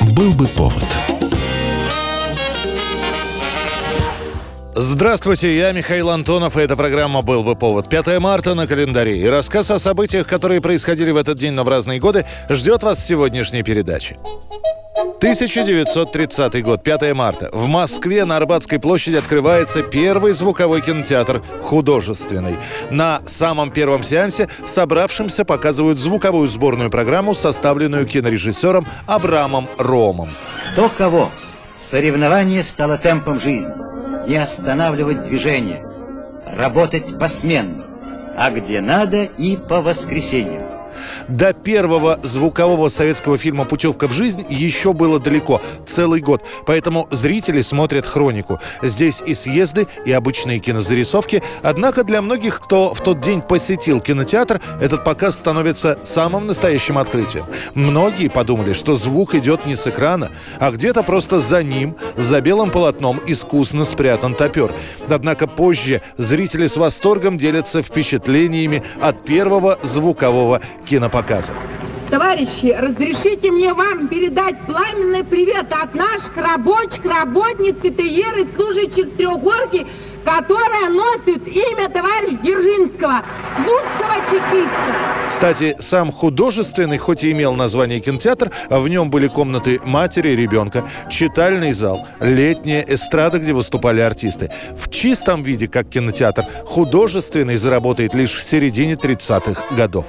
Был бы повод. Здравствуйте, я Михаил Антонов, и эта программа «Был бы повод». 5 марта на календаре, и рассказ о событиях, которые происходили в этот день, но в разные годы, ждет вас в сегодняшней передаче. 1930 год, 5 марта. В Москве на Арбатской площади открывается первый звуковой кинотеатр «Художественный». На самом первом сеансе собравшимся показывают звуковую сборную программу, составленную кинорежиссером Абрамом Ромом. Кто кого? Соревнование стало темпом жизни. Не останавливать движение, работать посменно, а где надо и по воскресеньям. До первого звукового советского фильма «Путевка в жизнь» еще было далеко, целый год. Поэтому зрители смотрят хронику. Здесь и съезды, и обычные кинозарисовки. Однако для многих, кто в тот день посетил кинотеатр, этот показ становится самым настоящим открытием. Многие подумали, что звук идет не с экрана, а где-то просто за ним, за белым полотном, искусно спрятан топер. Однако позже зрители с восторгом делятся впечатлениями от первого звукового кинопоказа. Товарищи, разрешите мне вам передать пламенный привет от наших рабочих, работниц, ПТР и служащих Трехгорки, которая носит имя товарища Дзержинского, лучшего чекиста. Кстати, сам «Художественный», хоть и имел название кинотеатр, в нем были комнаты матери и ребенка, читальный зал, летняя эстрада, где выступали артисты. В чистом виде, как кинотеатр, «Художественный» заработает лишь в середине 30-х годов.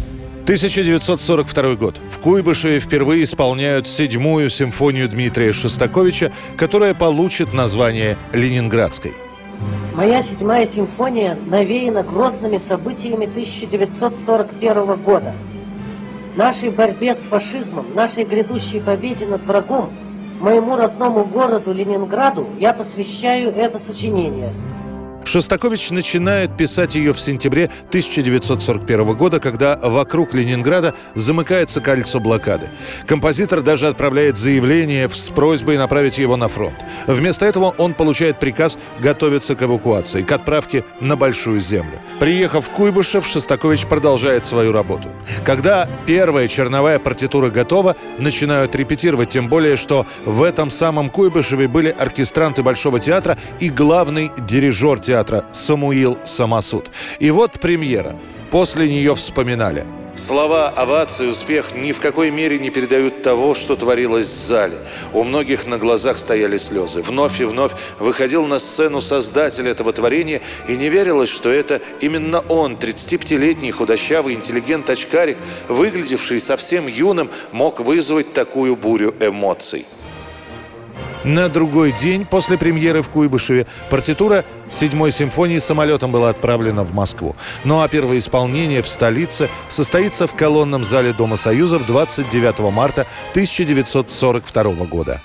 1942 год. В Куйбышеве впервые исполняют 7-ю симфонию Дмитрия Шостаковича, которая получит название «Ленинградской». Моя 7-я симфония навеяна грозными событиями 1941 года. Нашей борьбе с фашизмом, нашей грядущей победе над врагом, моему родному городу Ленинграду я посвящаю это сочинение. Шостакович начинает писать ее в сентябре 1941 года, когда вокруг Ленинграда замыкается кольцо блокады. Композитор даже отправляет заявление с просьбой направить его на фронт. Вместо этого он получает приказ готовиться к эвакуации, к отправке на Большую Землю. Приехав в Куйбышев, Шостакович продолжает свою работу. Когда первая черновая партитура готова, начинают репетировать, тем более, что в этом самом Куйбышеве были оркестранты Большого театра и главный дирижер театра Самуил Самосуд. И вот премьера. После нее вспоминали. Слова овации, успех ни в какой мере не передают того, что творилось в зале. У многих на глазах стояли слезы. Вновь и вновь выходил на сцену создатель этого творения, и не верилось, что это именно он, 35-летний худощавый интеллигент-очкарик, выглядевший совсем юным, мог вызвать такую бурю эмоций. На другой день после премьеры в Куйбышеве партитура 7-й симфонии самолетом была отправлена в Москву. Ну а первое исполнение в столице состоится в колонном зале Дома Союзов 29 марта 1942 года.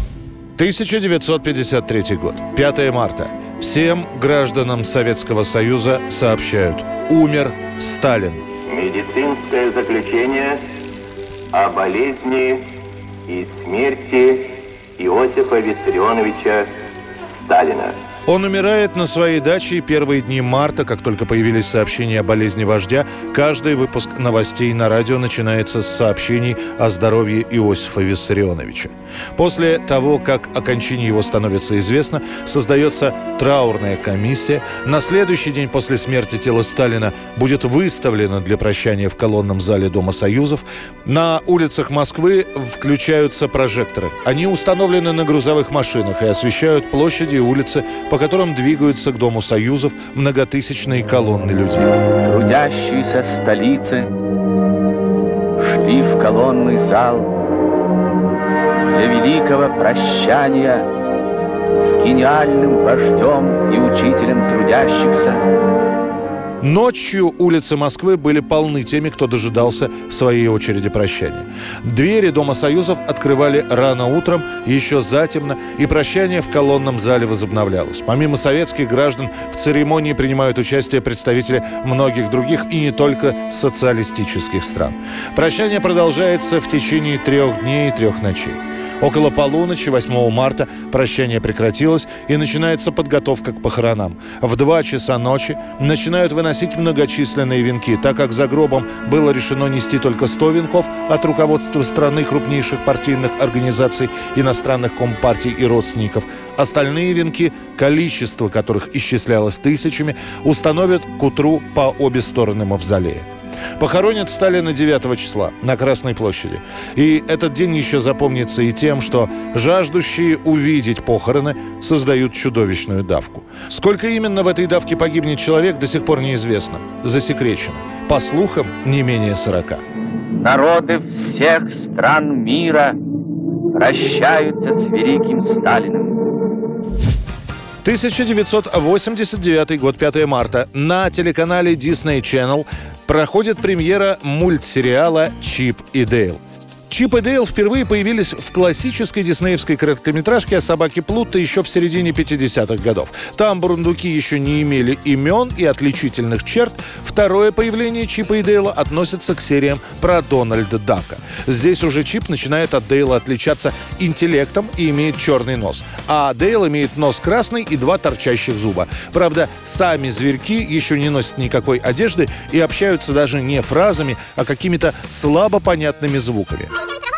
1953 год, 5 марта. Всем гражданам Советского Союза сообщают: умер Сталин. Медицинское заключение о болезни и смерти Иосифа Виссарионовича Сталина. Он умирает на своей даче, и первые дни марта, как только появились сообщения о болезни вождя, каждый выпуск новостей на радио начинается с сообщений о здоровье Иосифа Виссарионовича. После того, как о кончине его становится известно, создается траурная комиссия. На следующий день после смерти тело Сталина будет выставлено для прощания в колонном зале Дома Союзов. На улицах Москвы включаются прожекторы. Они установлены на грузовых машинах и освещают площади и улицы, по которым двигаются к Дому Союзов многотысячные колонны людей. Трудящиеся столицы шли в колонный зал для великого прощания с гениальным вождем и учителем трудящихся. Ночью улицы Москвы были полны теми, кто дожидался своей очереди прощания. Двери Дома Союзов открывали рано утром, еще затемно, и прощание в колонном зале возобновлялось. Помимо советских граждан, в церемонии принимают участие представители многих других и не только социалистических стран. Прощание продолжается в течение 3 дней и 3 ночей. Около полуночи 8 марта прощание прекратилось, и начинается подготовка к похоронам. В 2 часа ночи начинают выносить многочисленные венки, так как за гробом было решено нести только 100 венков от руководства страны, крупнейших партийных организаций, иностранных компартий и родственников. Остальные венки, количество которых исчислялось тысячами, установят к утру по обе стороны мавзолея. Похоронят Сталина 9 числа на Красной площади. И этот день еще запомнится и тем, что жаждущие увидеть похороны создают чудовищную давку. Сколько именно в этой давке погибнет человек, до сих пор неизвестно. Засекречено. По слухам, не менее 40. Народы всех стран мира прощаются с великим Сталиным. 1989 год, 5 марта. На телеканале Disney Channel проходит премьера мультсериала «Чип и Дейл». Чип и Дейл впервые появились в классической диснеевской короткометражке о собаке Плутто еще в середине 50-х годов. Там бурундуки еще не имели имен и отличительных черт. Второе появление Чипа и Дейла относится к сериям про Дональда Дака. Здесь уже Чип начинает от Дейла отличаться интеллектом и имеет черный нос. А Дейл имеет нос красный и 2 торчащих зуба. Правда, сами зверьки еще не носят никакой одежды и общаются даже не фразами, а какими-то слабо понятными звуками.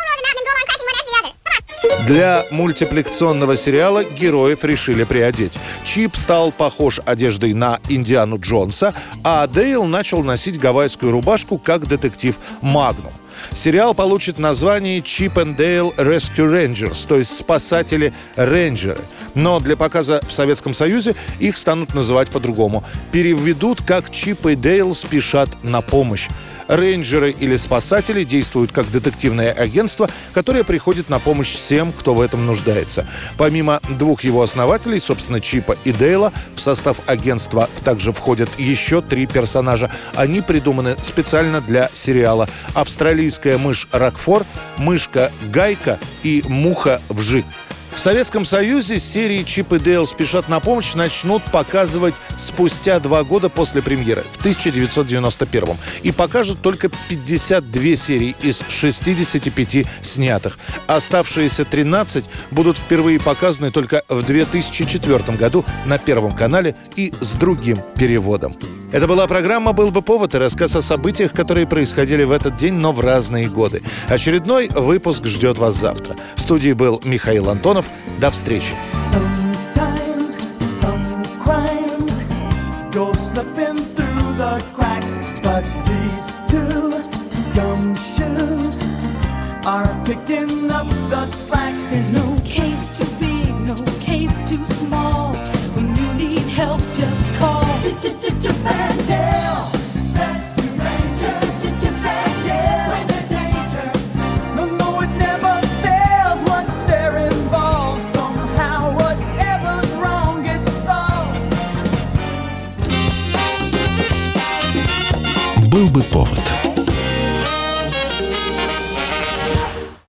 Для мультипликационного сериала героев решили приодеть. Чип стал похож одеждой на Индиану Джонса, а Дейл начал носить гавайскую рубашку, как детектив Магнум. Сериал получит название «Чип и Дейл Rescue Rangers», то есть «Спасатели-рейнджеры». Но для показа в Советском Союзе их станут называть по-другому. Переведут как «Чип и Дейл спешат на помощь». Рейнджеры или спасатели действуют как детективное агентство, которое приходит на помощь всем, кто в этом нуждается. Помимо 2 его основателей, собственно, Чипа и Дейла, в состав агентства также входят еще 3 персонажа. Они придуманы специально для сериала: австралийская мышь Рокфор, мышка Гайка и муха Вжик. В Советском Союзе серии «Чип и Дейл спешат на помощь» начнут показывать спустя 2 года после премьеры, в 1991. И покажут только 52 серии из 65 снятых. Оставшиеся 13 будут впервые показаны только в 2004 году на Первом канале и с другим переводом. Это была программа «Был бы повод» и рассказ о событиях, которые происходили в этот день, но в разные годы. Очередной выпуск ждет вас завтра. В студии был Михаил Антонов. До встречи. Был бы повод.